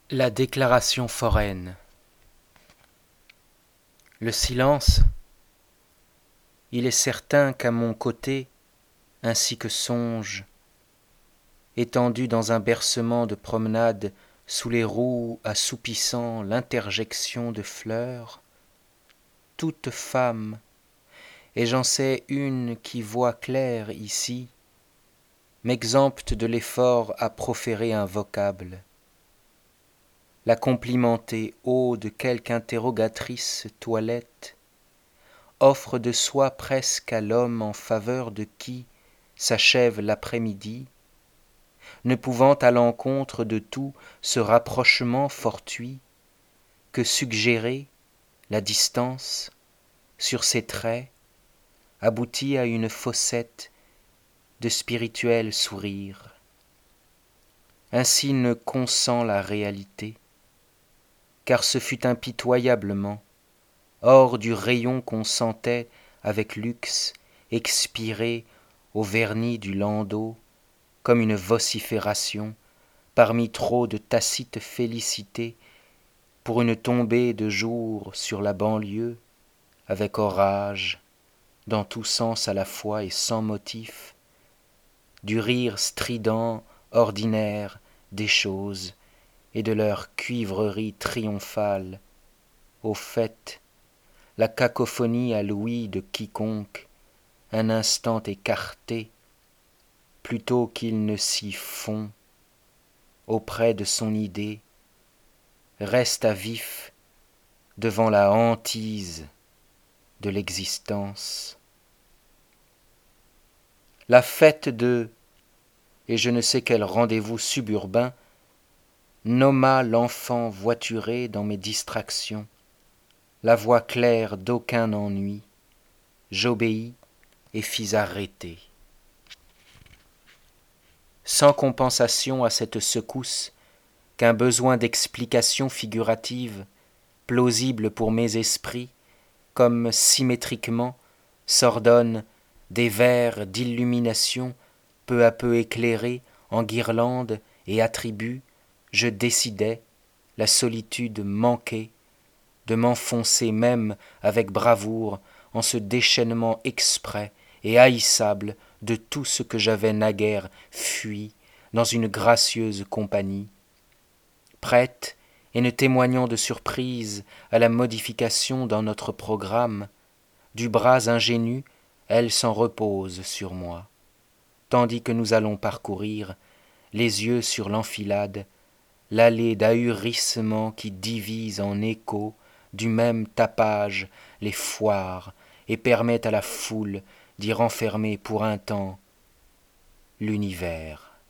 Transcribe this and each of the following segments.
La déclaration foraine. Le silence, il est certain qu'à mon côté, ainsi que songe, étendu dans un bercement de promenade sous les roues assoupissant l'interjection de fleurs, toute femme, et j'en sais une qui voit clair ici, m'exempte de l'effort à proférer un vocable. La complimenter haut de quelque interrogatrice toilette, offre de soi presque à l'homme en faveur de qui s'achève l'après-midi, ne pouvant à l'encontre de tout ce rapprochement fortuit que suggérer la distance sur ses traits aboutit à une fossette de spirituel sourire. Ainsi ne consent la réalité, car ce fut impitoyablement hors du rayon qu'on sentait avec luxe expirer au vernis du landau comme une vocifération parmi trop de tacites félicités pour une tombée de jour sur la banlieue avec orage dans tous sens à la fois et sans motif, du rire strident ordinaire des choses et de leur cuivrerie triomphale. Au fait, la cacophonie à l'ouïe de quiconque, un instant écarté, plutôt qu'il ne s'y fond, auprès de son idée, reste à vif devant la hantise de l'existence. La fête de, et je ne sais quel rendez-vous suburbain, nomma l'enfant voituré dans mes distractions, la voix claire d'aucun ennui, j'obéis et fis arrêter. Sans compensation à cette secousse qu'un besoin d'explication figurative, plausible pour mes esprits, comme symétriquement s'ordonnent des vers d'illumination peu à peu éclairés en guirlandes et attributs, je décidai, la solitude manquée, de m'enfoncer même avec bravoure en ce déchaînement exprès et haïssable de tout ce que j'avais naguère fui dans une gracieuse compagnie, prête et ne témoignant de surprise à la modification dans notre programme, du bras ingénu, elle s'en repose sur moi, tandis que nous allons parcourir, les yeux sur l'enfilade, l'allée d'ahurissements qui divise en écho du même tapage les foires et permet à la foule d'y renfermer pour un temps l'univers.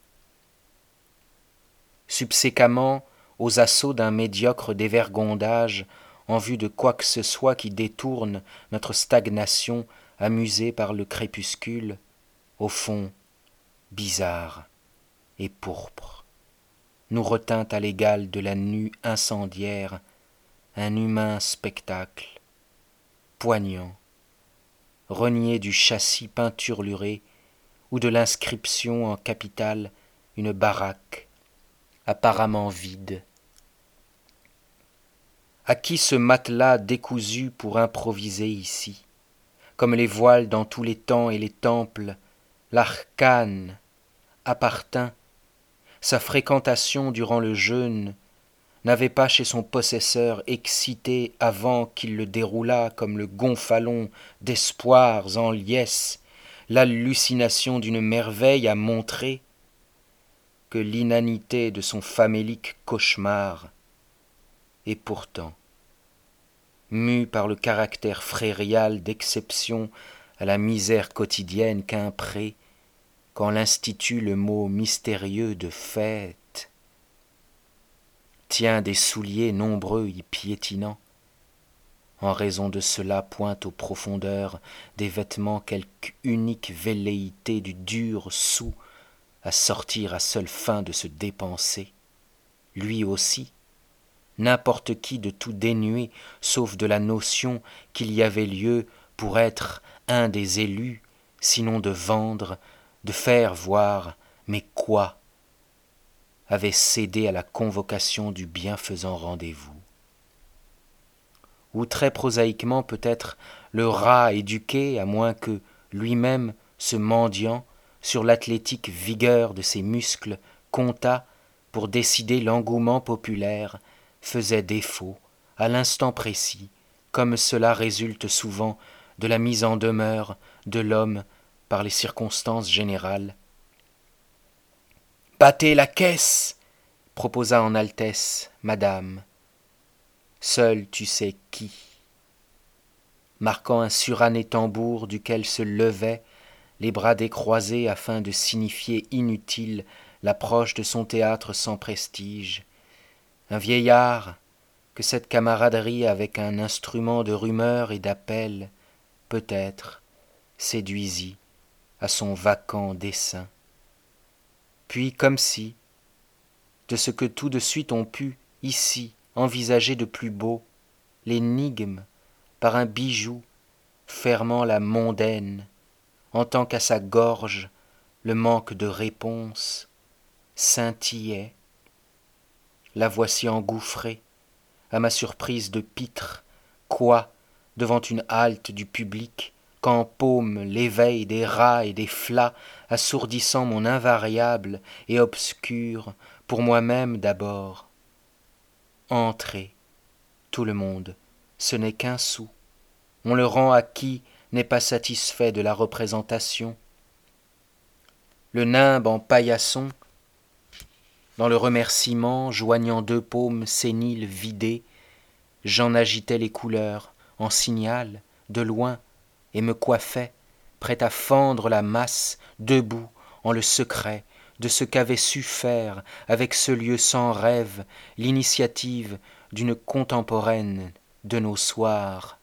Subséquemment aux assauts d'un médiocre dévergondage en vue de quoi que ce soit qui détourne notre stagnation amusée par le crépuscule, au fond bizarre et pourpre, nous retint à l'égal de la nue incendiaire un humain spectacle, poignant, renié du châssis peinturluré ou de l'inscription en capitale une baraque apparemment vide. À qui ce matelas décousu pour improviser ici, comme les voiles dans tous les temps et les temples, l'arcane appartint, sa fréquentation durant le jeûne n'avait pas chez son possesseur excité avant qu'il le déroulât comme le gonfalon d'espoirs en liesse, l'hallucination d'une merveille à montrer que l'inanité de son famélique cauchemar. Et pourtant, mu par le caractère fréréal d'exception à la misère quotidienne qu'impré, quand l'institue le mot mystérieux de fête, tient des souliers nombreux y piétinant, en raison de cela pointe aux profondeurs des vêtements quelque unique velléité du dur sou à sortir à seule fin de se dépenser, lui aussi, n'importe qui de tout dénué, sauf de la notion qu'il y avait lieu pour être un des élus, sinon de vendre, de faire voir, mais quoi? avait cédé à la convocation du bienfaisant rendez-vous. Ou très prosaïquement peut-être le rat éduqué, à moins que lui-même, ce mendiant, sur l'athlétique vigueur de ses muscles, comptât, pour décider l'engouement populaire, faisait défaut, à l'instant précis, comme cela résulte souvent de la mise en demeure de l'homme par les circonstances générales. « Battez la caisse !» proposa en altesse madame. Seul tu sais qui, marquant un suranné tambour duquel se levaient les bras décroisés afin de signifier inutile l'approche de son théâtre sans prestige, un vieillard que cette camaraderie avec un instrument de rumeur et d'appel, peut-être, séduisit à son vacant dessein. Puis comme si, de ce que tout de suite on put, ici, envisager de plus beau, l'énigme, par un bijou, fermant la mondaine, en tant qu'à sa gorge, le manque de réponse, scintillait. La voici engouffrée, à ma surprise de pitre, quoi, devant une halte du public, qu'empaume l'éveil des rats et des flats, assourdissant mon invariable et obscur, pour moi-même d'abord. Entrez, tout le monde, ce n'est qu'un sou. On le rend à qui n'est pas satisfait de la représentation. Le nimbe en paillasson, dans le remerciement, joignant deux paumes séniles vidées, j'en agitais les couleurs, en signal, de loin, et me coiffais, prêt à fendre la masse, debout, en le secret, de ce qu'avait su faire, avec ce lieu sans rêve, l'initiative d'une contemporaine de nos soirs.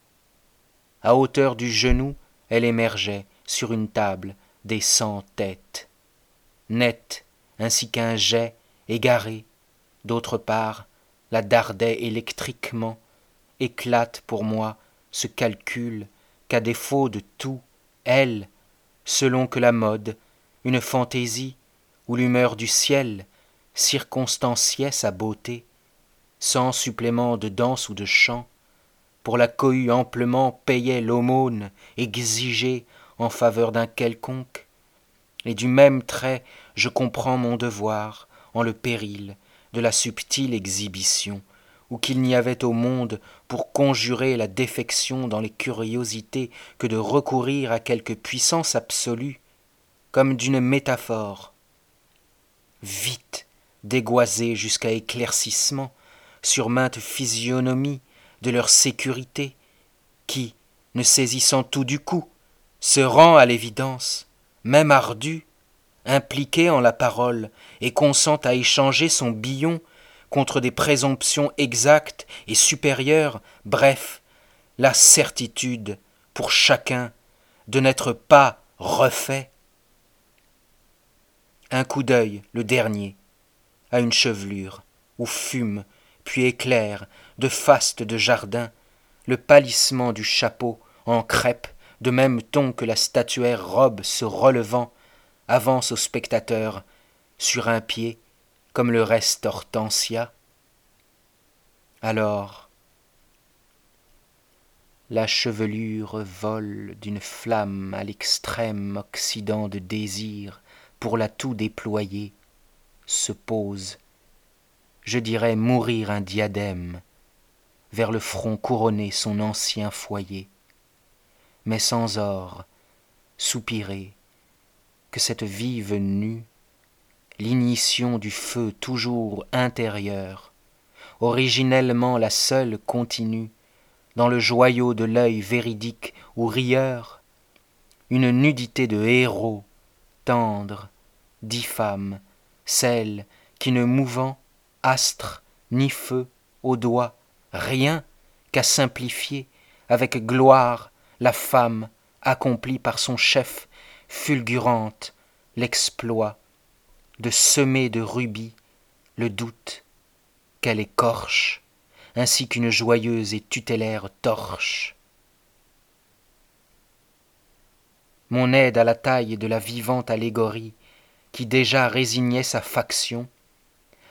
À hauteur du genou, elle émergeait, sur une table, des 100 têtes. Nette, ainsi qu'un jet, égaré, d'autre part, la dardait électriquement, éclate pour moi ce calcul qu'à défaut de tout, elle, selon que la mode, une fantaisie ou l'humeur du ciel circonstanciait sa beauté, sans supplément de danse ou de chant, pour la cohue amplement payait l'aumône exigée en faveur d'un quelconque, et du même trait je comprends mon devoir en le péril de la subtile exhibition, ou qu'il n'y avait au monde pour conjurer la défection dans les curiosités que de recourir à quelque puissance absolue, comme d'une métaphore. Vite, dégoisés jusqu'à éclaircissement, sur maintes physionomies de leur sécurité, qui, ne saisissant tout du coup, se rend à l'évidence, même ardu, impliqué en la parole, et consent à échanger son billon contre des présomptions exactes et supérieures, bref, la certitude pour chacun de n'être pas refait. Un coup d'œil, le dernier, à une chevelure, où fume, puis éclaire, de faste de jardin, le pâlissement du chapeau en crêpe, de même ton que la statuaire robe se relevant, avance au spectateur, sur un pied, comme le reste Hortensia. Alors, la chevelure vole d'une flamme à l'extrême occident de désir pour la tout déployer, se pose, je dirais mourir un diadème, vers le front couronné son ancien foyer, mais sans or, soupirer, que cette vive nue, l'ignition du feu toujours intérieur, originellement la seule continue, dans le joyau de l'œil véridique ou rieur, une nudité de héros, tendre, diffâme, celle qui ne mouvant, astre, ni feu, au doigt, rien qu'à simplifier, avec gloire, la femme accomplie par son chef, fulgurante, l'exploit, de semer de rubis le doute qu'elle écorche, ainsi qu'une joyeuse et tutélaire torche. Mon aide à la taille de la vivante allégorie, qui déjà résignait sa faction,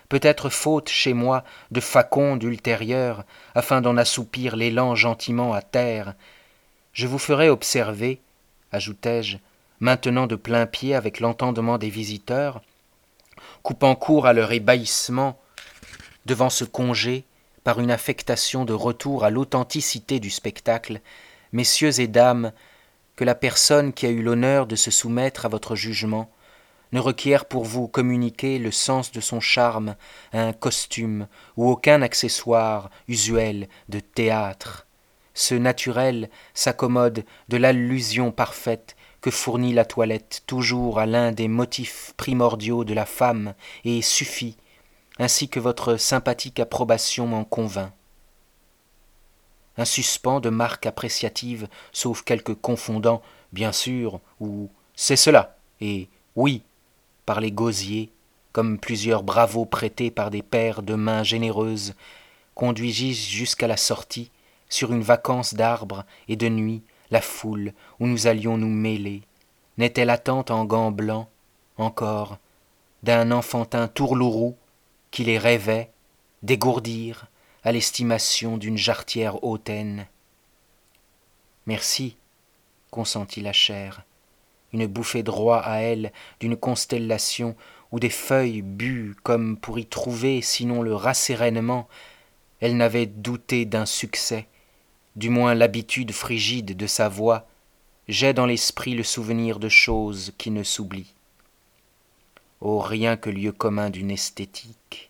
peut-être faute chez moi de faconde ultérieure, afin d'en assoupir l'élan gentiment à terre. Je vous ferai observer, ajoutai-je, maintenant de plain-pied avec l'entendement des visiteurs, coupant court à leur ébahissement devant ce congé par une affectation de retour à l'authenticité du spectacle, messieurs et dames, que la personne qui a eu l'honneur de se soumettre à votre jugement ne requiert pour vous communiquer le sens de son charme un costume ou aucun accessoire usuel de théâtre. Ce naturel s'accommode de l'allusion parfaite que fournit la toilette toujours à l'un des motifs primordiaux de la femme et suffit, ainsi que votre sympathique approbation m'en convainc. Un suspens de marques appréciatives, sauf quelques confondants, bien sûr, ou c'est cela, et oui, par les gosiers, comme plusieurs bravos prêtés par des paires de mains généreuses, conduisis jusqu'à la sortie, sur une vacance d'arbres et de nuit, la foule où nous allions nous mêler, n'était l'attente en gants blancs, encore, d'un enfantin tourlourou qui les rêvait dégourdir à l'estimation d'une jarretière hautaine. Merci, consentit la chair, une bouffée de roi à elle d'une constellation où des feuilles bues comme pour y trouver sinon le rassérénement, elle n'avait douté d'un succès, du moins l'habitude frigide de sa voix, j'ai dans l'esprit le souvenir de choses qui ne s'oublient. Oh, rien que lieu commun d'une esthétique.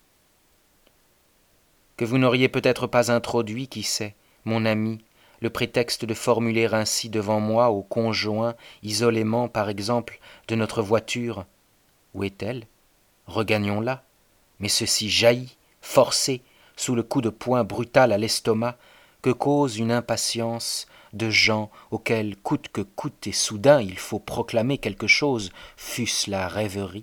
Que vous n'auriez peut-être pas introduit, qui sait, mon ami, le prétexte de formuler ainsi devant moi au conjoint, isolément par exemple, de notre voiture. Où est-elle? Regagnons-la. Mais ceci jaillit, forcé, sous le coup de poing brutal à l'estomac, que cause une impatience de gens auxquels coûte que coûte et soudain il faut proclamer quelque chose, fût-ce la rêverie.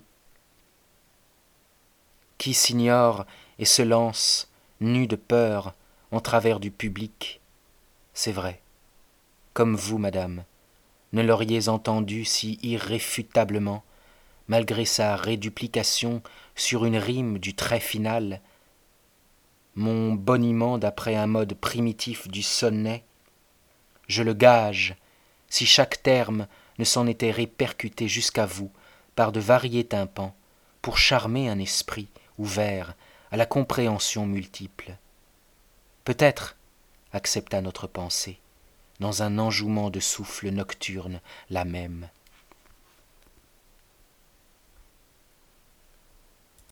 Qui s'ignore et se lance, nu de peur, en travers du public. C'est vrai, comme vous, madame, ne l'auriez entendu si irréfutablement, malgré sa réduplication sur une rime du trait final, mon boniment d'après un mode primitif du sonnet, je le gage, si chaque terme ne s'en était répercuté jusqu'à vous par de variés tympans, pour charmer un esprit ouvert à la compréhension multiple. Peut-être, accepta notre pensée, dans un enjouement de souffle nocturne, la même.